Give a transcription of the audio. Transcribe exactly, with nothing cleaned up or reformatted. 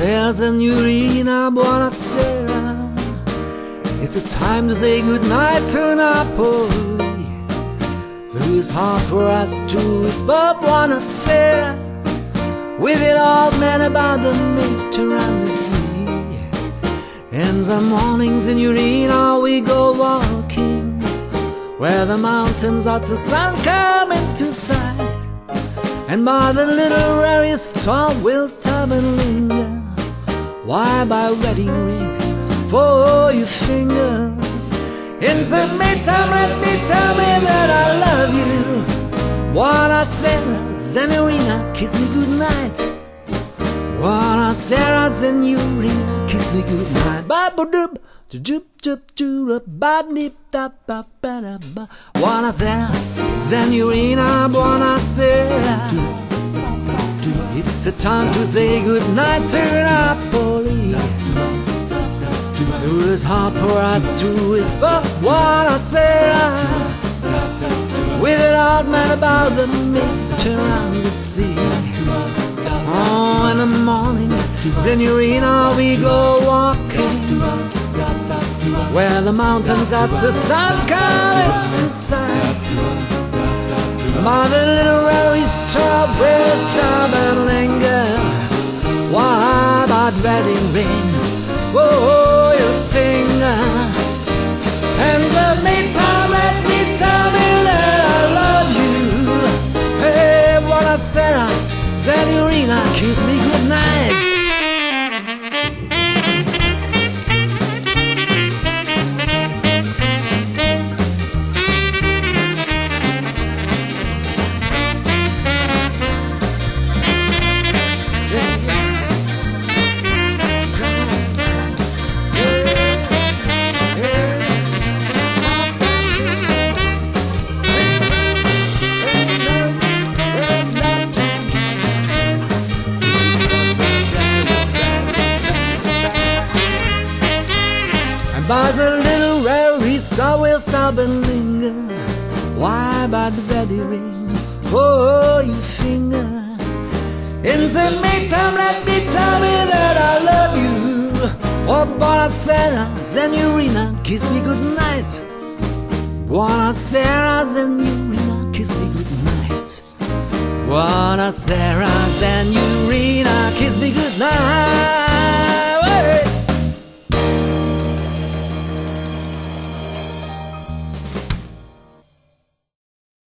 Buonasera, signorina, buonasera. It's a time to say goodnight to Napoli. Though it's hard for us to whisper buonasera with it old man about the Mediterranean Sea. In the morning, signorina, we go walking where the mountains are to sun come into sight, and by the little rare storm we'll stop and linger. Why buy wedding ring for your fingers? In the meantime, let me tell me that I love you. Buonasera, signorina, kiss me goodnight. Buonasera, signorina, kiss me goodnight. Ba-ba-dub, jup jup jup, ba-dip da ba ba da ba. Buonasera, signorina, buonasera. It's the time to say goodnight to Napoli. Though it's hard for us to whisper buonasera with an old man about the Mediterranean Sea. Oh, in the morning, signorina, we go walking where the mountains at the sun come into sight. By the little rary stop, we'll stop and linger. Why about wedding ring? Whoa, your finger. In the meantime, let me tell me that I love you. Hey, buonasera, signorina, kiss me goodnight. By the little rare star we'll stop and linger. Why by the wedding ring? Oh, your finger. In the meantime, let me tell me that I love you. Oh, buonasera, signorina, kiss me goodnight. Buonasera, signorina, kiss me goodnight. Buonasera, signorina.